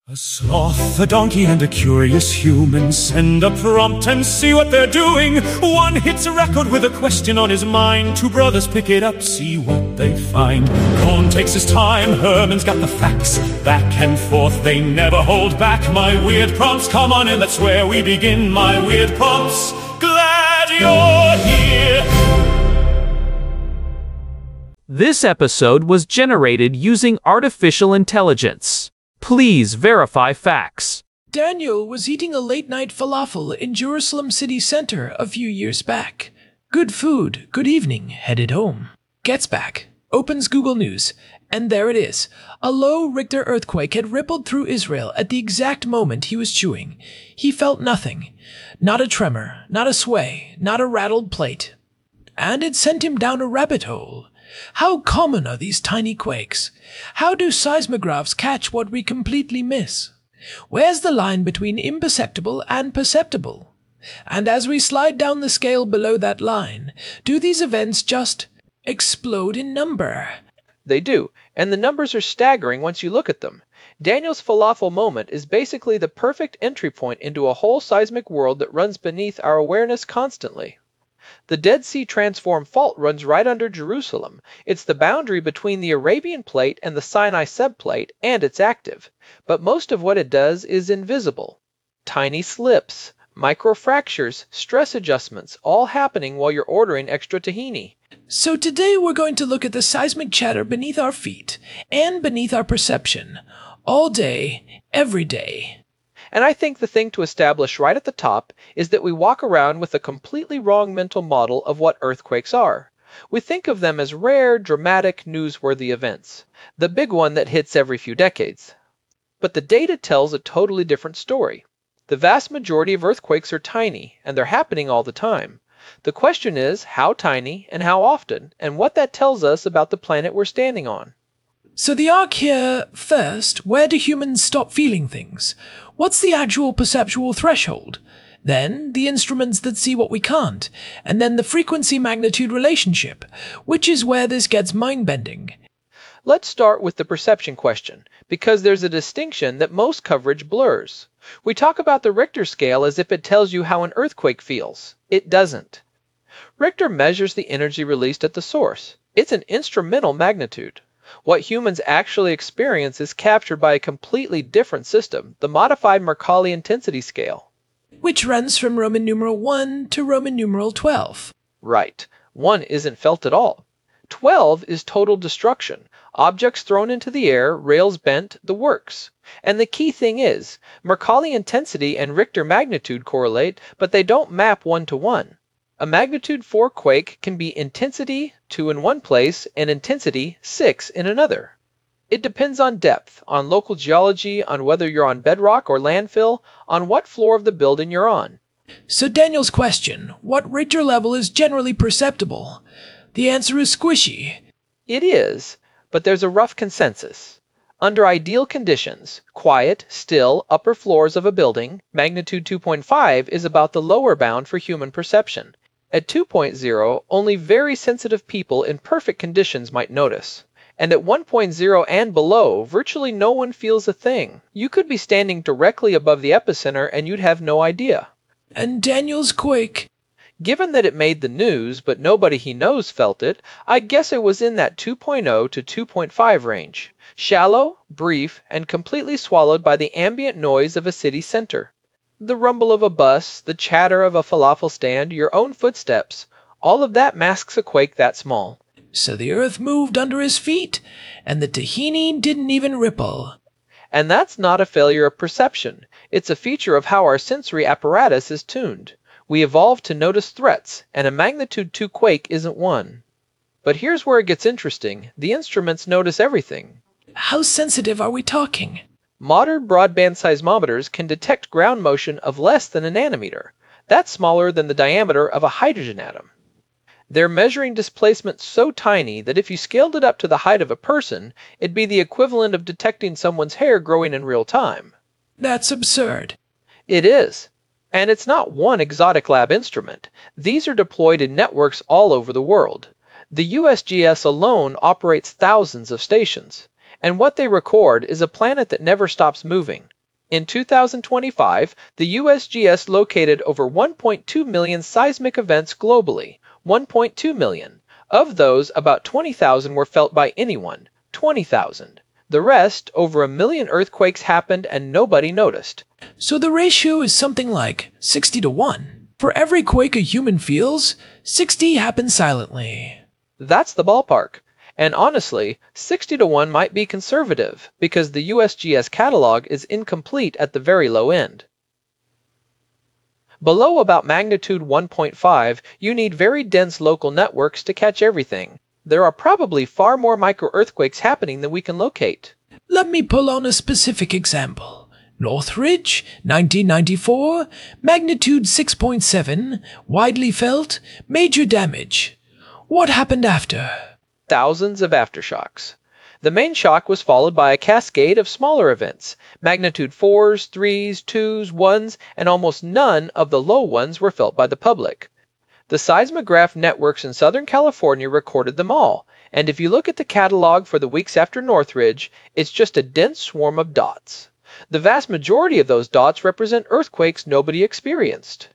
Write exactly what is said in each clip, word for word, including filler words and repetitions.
A sloth, a donkey, and a curious human send a prompt and see what they're doing. One hits a record with a question on his mind. Two brothers pick it up, see what they find. Cohn takes his time, Herman's got the facts. Back and forth, they never hold back. My weird prompts, come on in, that's where we begin. My weird prompts, glad you're here. This episode was generated using artificial intelligence. Please verify facts. Daniel was eating a late-night falafel in Jerusalem city center a few years back. Good food, good evening, headed home. Gets back, opens Google News, and there it is. A low Richter earthquake had rippled through Israel at the exact moment he was chewing. He felt nothing. Not a tremor, not a sway, not a rattled plate. And it sent him down a rabbit hole. How common are these tiny quakes? How do seismographs catch what we completely miss? Where's the line between imperceptible and perceptible? And as we slide down the scale below that line, do these events just explode in number? They do, and the numbers are staggering once you look at them. Daniel's falafel moment is basically the perfect entry point into a whole seismic world that runs beneath our awareness constantly. The Dead Sea Transform Fault runs right under Jerusalem. It's the boundary between the Arabian Plate and the Sinai subplate, and it's active. But most of what it does is invisible. Tiny slips, microfractures, stress adjustments, all happening while you're ordering extra tahini. So today we're going to look at the seismic chatter beneath our feet and beneath our perception. All day, every day. And I think the thing to establish right at the top is that we walk around with a completely wrong mental model of what earthquakes are. We think of them as rare, dramatic, newsworthy events, the big one that hits every few decades. But the data tells a totally different story. The vast majority of earthquakes are tiny, and they're happening all the time. The question is, how tiny and how often, and what that tells us about the planet we're standing on. So the arc here, first, where do humans stop feeling things? What's the actual perceptual threshold? Then, the instruments that see what we can't, and then the frequency-magnitude relationship, which is where this gets mind-bending. Let's start with the perception question, because there's a distinction that most coverage blurs. We talk about the Richter scale as if it tells you how an earthquake feels. It doesn't. Richter measures the energy released at the source. It's an instrumental magnitude. What humans actually experience is captured by a completely different system, the modified Mercalli intensity scale. Which runs from Roman numeral one to Roman numeral twelve. Right. one isn't felt at all. twelve is total destruction. Objects thrown into the air, rails bent, the works. And the key thing is, Mercalli intensity and Richter magnitude correlate, but they don't map one to one. A magnitude four quake can be intensity two in one place and intensity six in another. It depends on depth, on local geology, on whether you're on bedrock or landfill, on what floor of the building you're on. So Daniel's question, what Richter level is generally perceptible? The answer is squishy. It is, but there's a rough consensus. Under ideal conditions, quiet, still, upper floors of a building, magnitude two point five is about the lower bound for human perception. At two point oh, only very sensitive people in perfect conditions might notice. And at one point oh and below, virtually no one feels a thing. You could be standing directly above the epicenter and you'd have no idea. And Daniel's quake? Given that it made the news, but nobody he knows felt it, I guess it was in that two point oh to two point five range. Shallow, brief, and completely swallowed by the ambient noise of a city center. The rumble of a bus, the chatter of a falafel stand, your own footsteps, all of that masks a quake that small. So the earth moved under his feet, and the tahini didn't even ripple. And that's not a failure of perception. It's a feature of how our sensory apparatus is tuned. We evolved to notice threats, and a magnitude two quake isn't one. But here's where it gets interesting. The instruments notice everything. How sensitive are we talking? Modern broadband seismometers can detect ground motion of less than a nanometer. That's smaller than the diameter of a hydrogen atom. They're measuring displacement so tiny that if you scaled it up to the height of a person, it'd be the equivalent of detecting someone's hair growing in real time. That's absurd. It is. And it's not one exotic lab instrument. These are deployed in networks all over the world. The U S G S alone operates thousands of stations. And what they record is a planet that never stops moving. In two thousand twenty-five, the U S G S located over one point two million seismic events globally. one point two million. Of those, about twenty thousand were felt by anyone. twenty thousand. The rest, over a million earthquakes happened and nobody noticed. So the ratio is something like sixty to one. For every quake a human feels, sixty happen silently. That's the ballpark. And honestly, sixty to one might be conservative, because the U S G S catalog is incomplete at the very low end. Below about magnitude one point five, you need very dense local networks to catch everything. There are probably far more micro-earthquakes happening than we can locate. Let me pull on a specific example. Northridge, nineteen ninety-four, magnitude six point seven, widely felt, major damage. What happened after? Thousands of aftershocks. The main shock was followed by a cascade of smaller events. Magnitude fours, threes, twos, ones, and almost none of the low ones were felt by the public. The seismograph networks in Southern California recorded them all, and if you look at the catalog for the weeks after Northridge, it's just a dense swarm of dots. The vast majority of those dots represent earthquakes nobody experienced.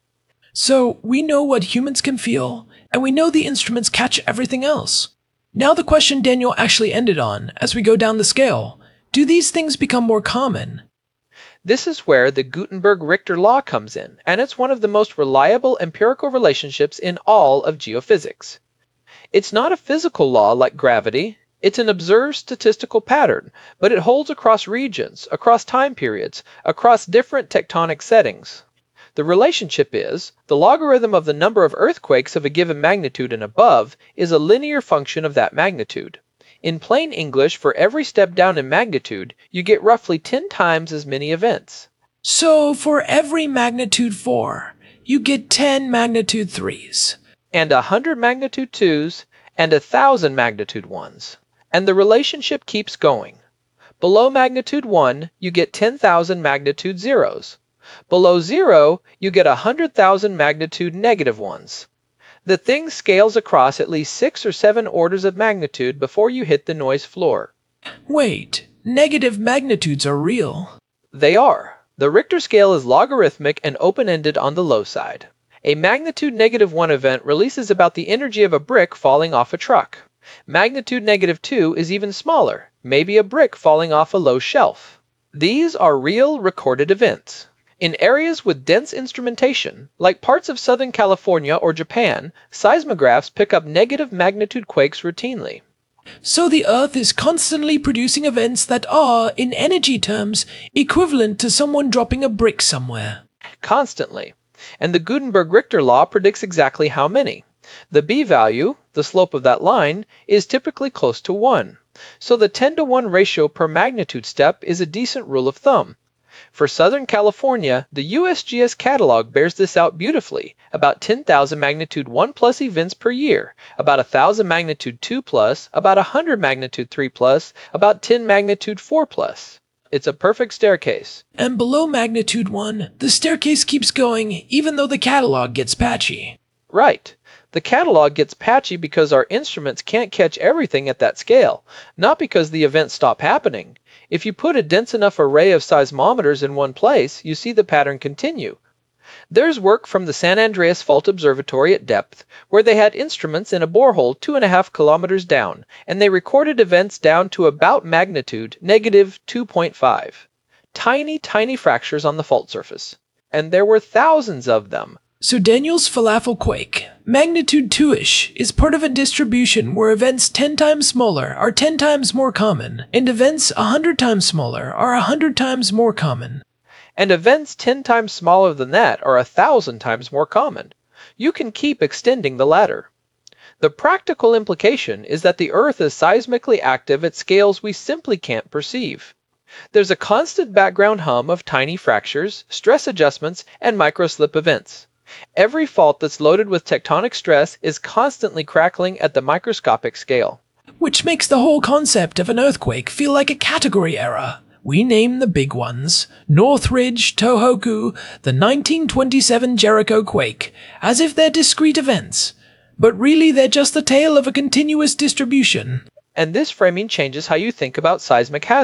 So we know what humans can feel, and we know the instruments catch everything else. Now the question Daniel actually ended on, as we go down the scale, do these things become more common? This is where the Gutenberg-Richter law comes in, and it's one of the most reliable empirical relationships in all of geophysics. It's not a physical law like gravity, it's an observed statistical pattern, but it holds across regions, across time periods, across different tectonic settings. The relationship is, the logarithm of the number of earthquakes of a given magnitude and above is a linear function of that magnitude. In plain English, for every step down in magnitude, you get roughly ten times as many events. So for every magnitude four, you get ten magnitude threes. And a hundred magnitude twos, and a thousand magnitude ones. And the relationship keeps going. Below magnitude one, you get ten thousand magnitude zeros. Below zero, you get one hundred thousand magnitude negative ones. The thing scales across at least six or seven orders of magnitude before you hit the noise floor. Wait, negative magnitudes are real. They are. The Richter scale is logarithmic and open-ended on the low side. A magnitude negative one event releases about the energy of a brick falling off a truck. Magnitude negative two is even smaller, maybe a brick falling off a low shelf. These are real recorded events. In areas with dense instrumentation, like parts of Southern California or Japan, seismographs pick up negative magnitude quakes routinely. So the Earth is constantly producing events that are, in energy terms, equivalent to someone dropping a brick somewhere. Constantly. And the Gutenberg-Richter law predicts exactly how many. The b-value, the slope of that line, is typically close to one. So the ten to one ratio per magnitude step is a decent rule of thumb. For Southern California, the U S G S catalog bears this out beautifully, about ten thousand magnitude one plus events per year, about one thousand magnitude two plus, about one hundred magnitude three plus, about ten magnitude four plus. It's a perfect staircase. And below magnitude one, the staircase keeps going even though the catalog gets patchy. Right. The catalog gets patchy because our instruments can't catch everything at that scale, not because the events stop happening. If you put a dense enough array of seismometers in one place, you see the pattern continue. There's work from the San Andreas Fault Observatory at depth, where they had instruments in a borehole two and a half kilometers down, and they recorded events down to about magnitude negative two point five. Tiny, tiny fractures on the fault surface. And there were thousands of them. So Daniel's falafel quake, magnitude two-ish, is part of a distribution where events ten times smaller are ten times more common, and events one hundred times smaller are one hundred times more common. And events ten times smaller than that are one thousand times more common. You can keep extending the ladder. The practical implication is that the Earth is seismically active at scales we simply can't perceive. There's a constant background hum of tiny fractures, stress adjustments, and microslip events. Every fault that's loaded with tectonic stress is constantly crackling at the microscopic scale. Which makes the whole concept of an earthquake feel like a category error. We name the big ones, Northridge, Tohoku, the nineteen twenty-seven Jericho quake, as if they're discrete events. But really they're just the tale of a continuous distribution. And this framing changes how you think about seismic hazard.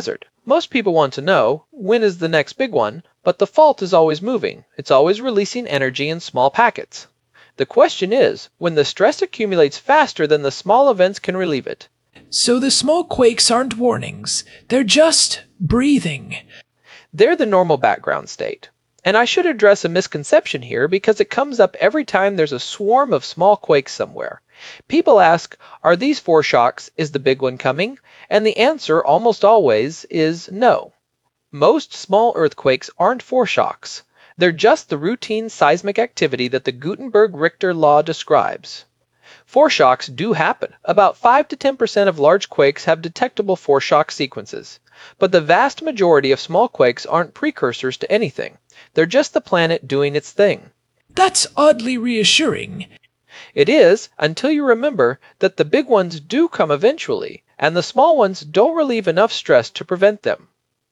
Most people want to know, when is the next big one? But the fault is always moving. It's always releasing energy in small packets. The question is, when the stress accumulates faster than the small events can relieve it. So the small quakes aren't warnings. They're just breathing. They're the normal background state. And I should address a misconception here because it comes up every time there's a swarm of small quakes somewhere. People ask, are these foreshocks? Is the big one coming? And the answer almost always is no. Most small earthquakes aren't foreshocks. They're just the routine seismic activity that the Gutenberg-Richter law describes. Foreshocks do happen. About five to ten percent of large quakes have detectable foreshock sequences. But the vast majority of small quakes aren't precursors to anything. They're just the planet doing its thing. That's oddly reassuring. It is, until you remember that the big ones do come eventually, and the small ones don't relieve enough stress to prevent them.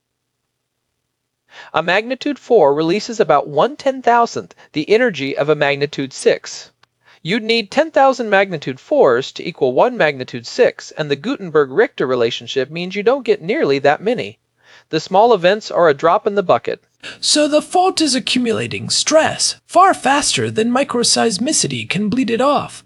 A magnitude four releases about one ten thousandth the energy of a magnitude six. You'd need ten thousand magnitude fours to equal one magnitude six, and the Gutenberg-Richter relationship means you don't get nearly that many. The small events are a drop in the bucket. So the fault is accumulating stress far faster than microseismicity can bleed it off.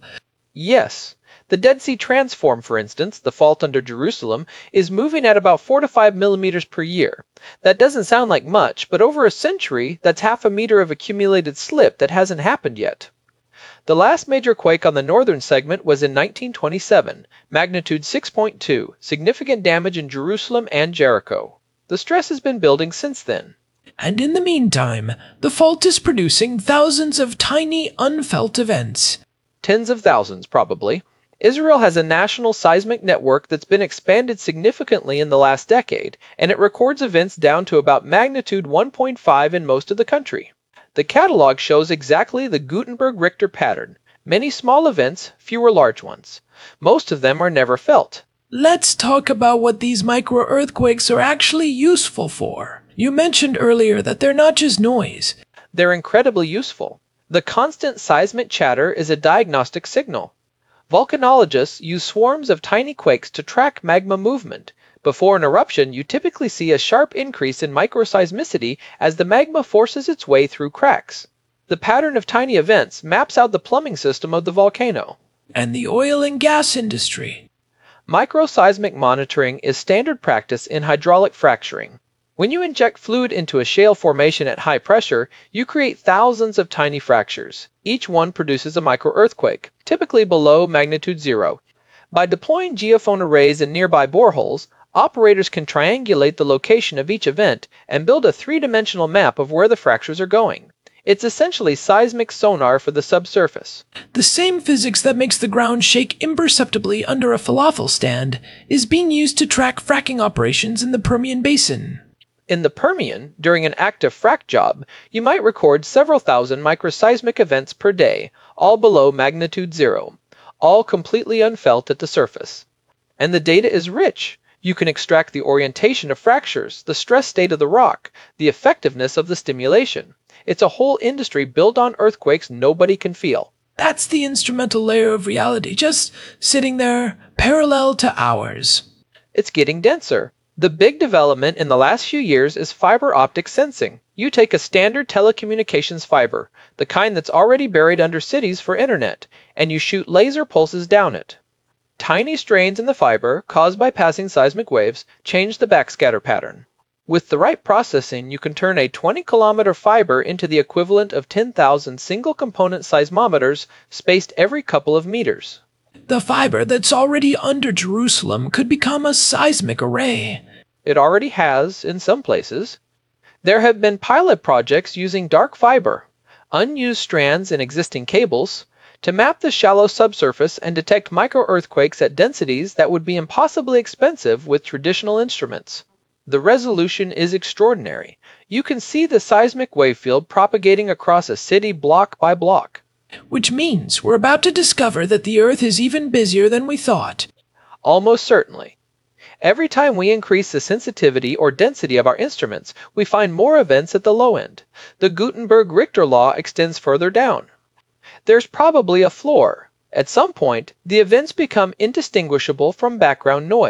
Yes. The Dead Sea Transform, for instance, the fault under Jerusalem, is moving at about four to five millimeters per year. That doesn't sound like much, but over a century, that's half a meter of accumulated slip that hasn't happened yet. The last major quake on the northern segment was in nineteen twenty-seven, magnitude six point two, significant damage in Jerusalem and Jericho. The stress has been building since then. And in the meantime, the fault is producing thousands of tiny, unfelt events. Tens of thousands, probably. Israel has a national seismic network that's been expanded significantly in the last decade, and it records events down to about magnitude one point five in most of the country. The catalog shows exactly the Gutenberg-Richter pattern. Many small events, fewer large ones. Most of them are never felt. Let's talk about what these micro-earthquakes are actually useful for. You mentioned earlier that they're not just noise. They're incredibly useful. The constant seismic chatter is a diagnostic signal. Volcanologists use swarms of tiny quakes to track magma movement. Before an eruption, you typically see a sharp increase in microseismicity as the magma forces its way through cracks. The pattern of tiny events maps out the plumbing system of the volcano. And the oil and gas industry. Microseismic monitoring is standard practice in hydraulic fracturing. When you inject fluid into a shale formation at high pressure, you create thousands of tiny fractures. Each one produces a microearthquake, typically below magnitude zero. By deploying geophone arrays in nearby boreholes, operators can triangulate the location of each event and build a three-dimensional map of where the fractures are going. It's essentially seismic sonar for the subsurface. The same physics that makes the ground shake imperceptibly under a falafel stand is being used to track fracking operations in the Permian Basin. In the Permian, during an active frac job, you might record several thousand microseismic events per day, all below magnitude zero, all completely unfelt at the surface. And the data is rich. You can extract the orientation of fractures, the stress state of the rock, the effectiveness of the stimulation. It's a whole industry built on earthquakes nobody can feel. That's the instrumental layer of reality, just sitting there, parallel to ours. It's getting denser. The big development in the last few years is fiber optic sensing. You take a standard telecommunications fiber, the kind that's already buried under cities for internet, and you shoot laser pulses down it. Tiny strains in the fiber, caused by passing seismic waves, change the backscatter pattern. With the right processing, you can turn a twenty kilometer fiber into the equivalent of ten thousand single-component seismometers spaced every couple of meters. The fiber that's already under Jerusalem could become a seismic array. It already has, in some places. There have been pilot projects using dark fiber, unused strands in existing cables, to map the shallow subsurface and detect microearthquakes at densities that would be impossibly expensive with traditional instruments. The resolution is extraordinary. You can see the seismic wave field propagating across a city block by block. Which means we're about to discover that the Earth is even busier than we thought. Almost certainly. Every time we increase the sensitivity or density of our instruments, we find more events at the low end. The Gutenberg-Richter law extends further down. There's probably a floor. At some point, the events become indistinguishable from background noise.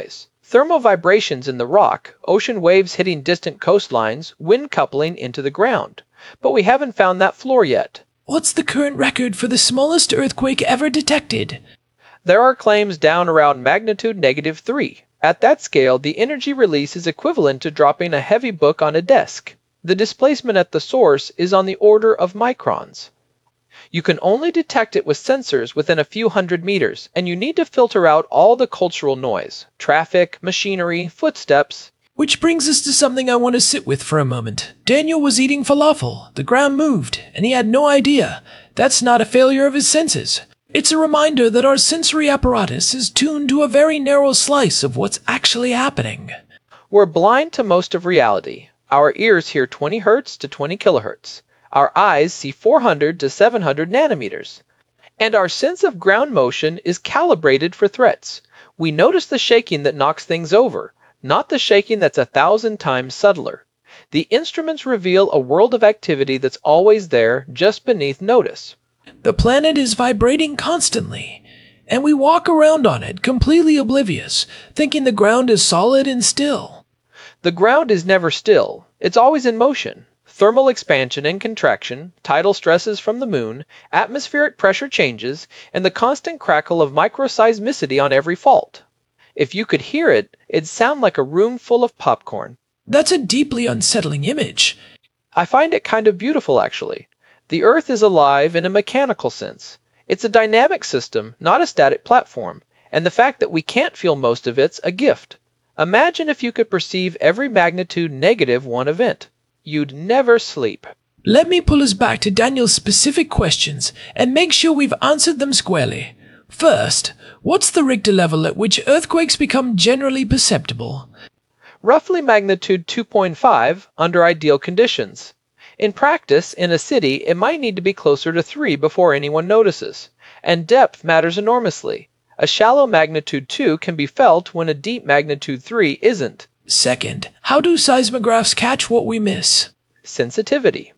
Thermal vibrations in the rock, ocean waves hitting distant coastlines, wind coupling into the ground. But we haven't found that floor yet. What's the current record for the smallest earthquake ever detected? There are claims down around magnitude negative three. At that scale, the energy release is equivalent to dropping a heavy book on a desk. The displacement at the source is on the order of microns. You can only detect it with sensors within a few hundred meters, and you need to filter out all the cultural noise, traffic, machinery, footsteps. Which brings us to something I want to sit with for a moment. Daniel was eating falafel, the ground moved, and he had no idea. That's not a failure of his senses. It's a reminder that our sensory apparatus is tuned to a very narrow slice of what's actually happening. We're blind to most of reality. Our ears hear twenty hertz to twenty kilohertz. Our eyes see four hundred to seven hundred nanometers. And our sense of ground motion is calibrated for threats. We notice the shaking that knocks things over, not the shaking that's a thousand times subtler. The instruments reveal a world of activity that's always there, just beneath notice. The planet is vibrating constantly, and we walk around on it completely oblivious, thinking the ground is solid and still. The ground is never still. It's always in motion. Thermal expansion and contraction, tidal stresses from the moon, atmospheric pressure changes, and the constant crackle of microseismicity on every fault. If you could hear it, it'd sound like a room full of popcorn. That's a deeply unsettling image. I find it kind of beautiful, actually. The Earth is alive in a mechanical sense. It's a dynamic system, not a static platform, and the fact that we can't feel most of it's a gift. Imagine if you could perceive every magnitude negative one event. You'd never sleep. Let me pull us back to Daniel's specific questions and make sure we've answered them squarely. First, what's the Richter level at which earthquakes become generally perceptible? Roughly magnitude two point five under ideal conditions. In practice, in a city, it might need to be closer to three before anyone notices. And depth matters enormously. A shallow magnitude two can be felt when a deep magnitude three isn't. Second, how do seismographs catch what we miss? Sensitivity.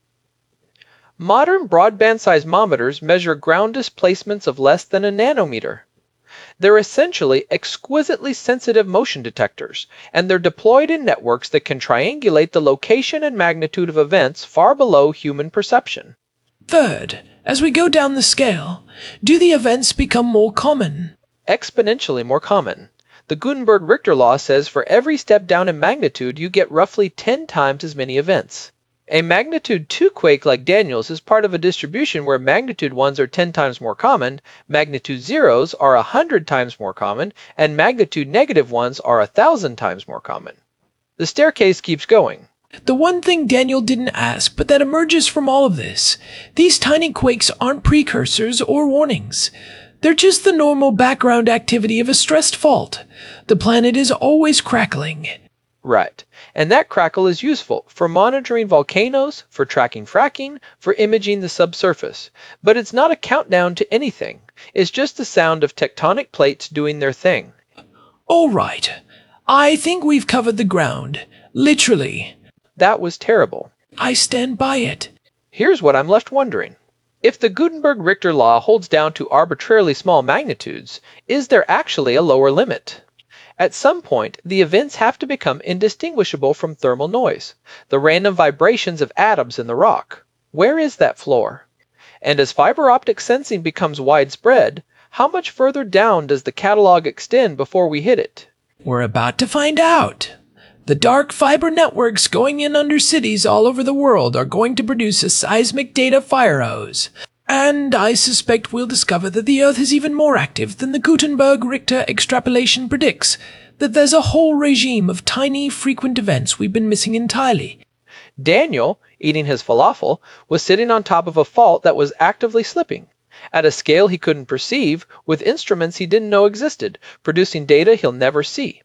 Modern broadband seismometers measure ground displacements of less than a nanometer. They're essentially exquisitely sensitive motion detectors, and they're deployed in networks that can triangulate the location and magnitude of events far below human perception. Third, as we go down the scale, do the events become more common? Exponentially more common. The Gutenberg Richter law says for every step down in magnitude, you get roughly ten times as many events. A magnitude two quake like Daniel's is part of a distribution where magnitude ones are ten times more common, magnitude zeros are one hundred times more common, and magnitude negative ones are one thousand times more common. The staircase keeps going. The one thing Daniel didn't ask, but that emerges from all of this, these tiny quakes aren't precursors or warnings. They're just the normal background activity of a stressed fault. The planet is always crackling. Right. And that crackle is useful for monitoring volcanoes, for tracking fracking, for imaging the subsurface. But it's not a countdown to anything. It's just the sound of tectonic plates doing their thing. All right. I think we've covered the ground. Literally. That was terrible. I stand by it. Here's what I'm left wondering. If the Gutenberg Richter law holds down to arbitrarily small magnitudes, is there actually a lower limit? At some point, the events have to become indistinguishable from thermal noise, the random vibrations of atoms in the rock. Where is that floor? And as fiber optic sensing becomes widespread, how much further down does the catalog extend before we hit it? We're about to find out. The dark fiber networks going in under cities all over the world are going to produce a seismic data fire hose. And I suspect we'll discover that the Earth is even more active than the Gutenberg Richter extrapolation predicts, that there's a whole regime of tiny, frequent events we've been missing entirely. Daniel, eating his falafel, was sitting on top of a fault that was actively slipping, at a scale he couldn't perceive, with instruments he didn't know existed, producing data he'll never see.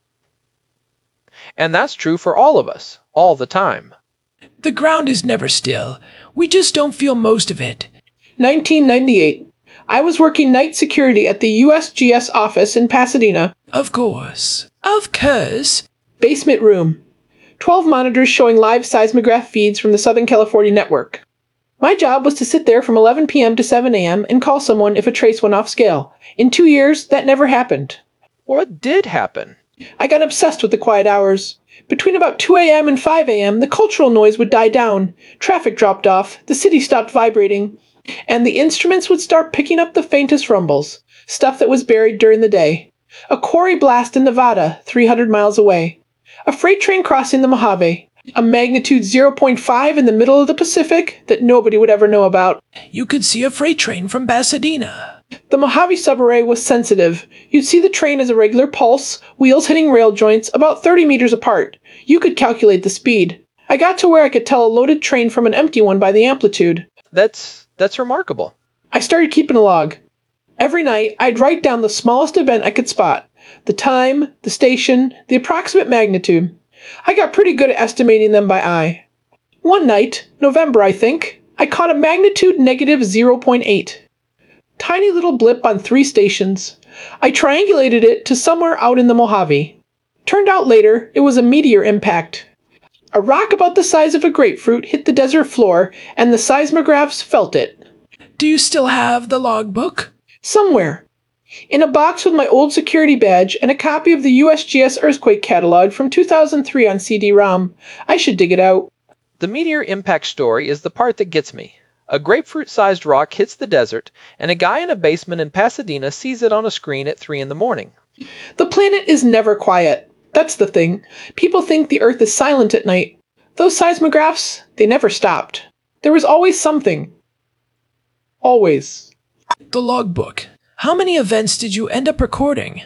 And that's true for all of us, all the time. The ground is never still. We just don't feel most of it. nineteen ninety-eight. I was working night security at the U S G S office in Pasadena. Of course. Of course. Basement room. Twelve monitors showing live seismograph feeds from the Southern California network. My job was to sit there from eleven p.m. to seven a.m. and call someone if a trace went off scale. In two years, that never happened. What did happen? I got obsessed with the quiet hours. Between about two a.m. and five a.m., the cultural noise would die down, traffic dropped off, the city stopped vibrating, and the instruments would start picking up the faintest rumbles, stuff that was buried during the day. A quarry blast in Nevada, three hundred miles away. A freight train crossing the Mojave. A magnitude zero point five in the middle of the Pacific that nobody would ever know about. You could see a freight train from Pasadena. The Mojave subarray was sensitive. You'd see the train as a regular pulse, wheels hitting rail joints about thirty meters apart. You could calculate the speed. I got to where I could tell a loaded train from an empty one by the amplitude. That's that's remarkable. I started keeping a log. Every night, I'd write down the smallest event I could spot. The time, the station, the approximate magnitude. I got pretty good at estimating them by eye. One night, November I think, I caught a magnitude negative zero point eight. Tiny little blip on three stations. I triangulated it to somewhere out in the Mojave. Turned out later, it was a meteor impact. A rock about the size of a grapefruit hit the desert floor, and the seismographs felt it. Do you still have the logbook? Somewhere. In a box with my old security badge and a copy of the U S G S earthquake catalog from two thousand three on C D ROM. I should dig it out. The meteor impact story is the part that gets me. A grapefruit-sized rock hits the desert, and a guy in a basement in Pasadena sees it on a screen at three in the morning. The planet is never quiet. That's the thing. People think the Earth is silent at night. Those seismographs, they never stopped. There was always something. Always. The logbook. How many events did you end up recording?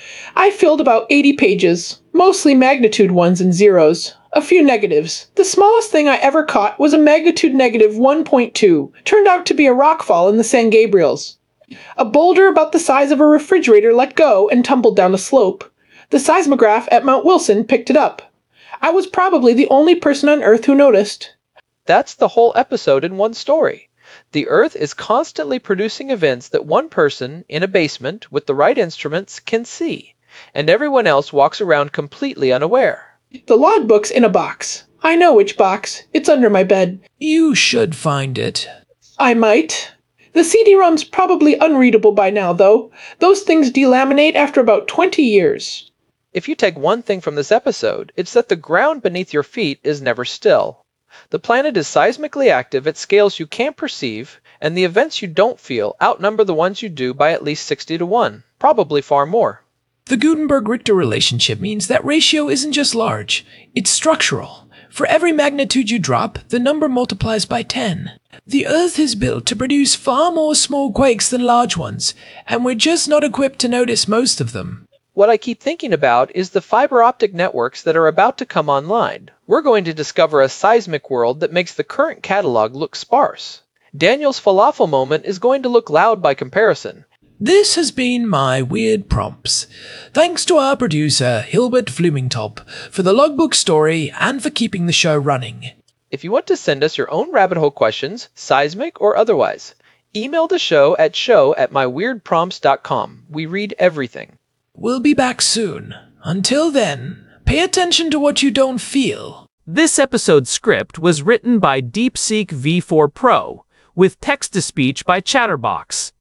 I filled about eighty pages, mostly magnitude ones and zeros. A few negatives. The smallest thing I ever caught was a magnitude negative one point two. Turned out to be a rockfall in the San Gabriels. A boulder about the size of a refrigerator let go and tumbled down a slope. The seismograph at Mount Wilson picked it up. I was probably the only person on Earth who noticed. That's the whole episode in one story. The Earth is constantly producing events that one person, in a basement, with the right instruments, can see, and everyone else walks around completely unaware. The logbook's in a box. I know which box. It's under my bed. You should find it. I might. The C D ROM's probably unreadable by now, though. Those things delaminate after about twenty years. If you take one thing from this episode, it's that the ground beneath your feet is never still. The planet is seismically active at scales you can't perceive, and the events you don't feel outnumber the ones you do by at least sixty to one, probably far more. The Gutenberg-Richter relationship means that ratio isn't just large, it's structural. For every magnitude you drop, the number multiplies by ten. The Earth is built to produce far more small quakes than large ones, and we're just not equipped to notice most of them. What I keep thinking about is the fiber optic networks that are about to come online. We're going to discover a seismic world that makes the current catalog look sparse. Daniel's falafel moment is going to look loud by comparison. This has been my Weird Prompts. Thanks to our producer, Hilbert Flumingtop, for the logbook story and for keeping the show running. If you want to send us your own rabbit hole questions, seismic or otherwise, email the show at show at my weird prompts dot com. We read everything. We'll be back soon. Until then, pay attention to what you don't feel. This episode's script was written by DeepSeek V four Pro, with text-to-speech by Chatterbox.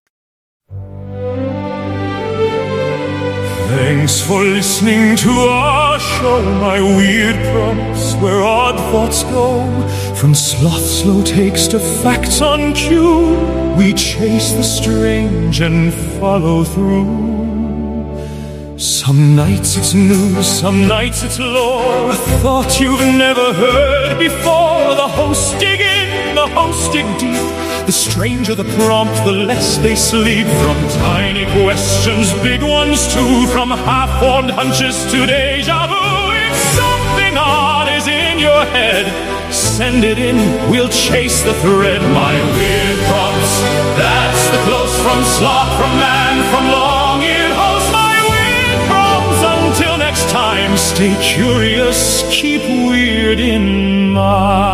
Thanks for listening to our show, My Weird Prompts, where odd thoughts go. From sloth slow takes to facts on cue, we chase the strange and follow through. Some nights it's news, some nights it's lore, a thought you've never heard before. The hosts dig in, the hosts dig deep. The stranger the prompt, the less they sleep. From tiny questions, big ones too, from half-formed hunches to deja vu. If something odd is in your head, send it in, we'll chase the thread. My Weird Prompts, that's the close from sloth, from man, from long-eared host. My Weird Prompts, until next time, stay curious, keep weird in mind.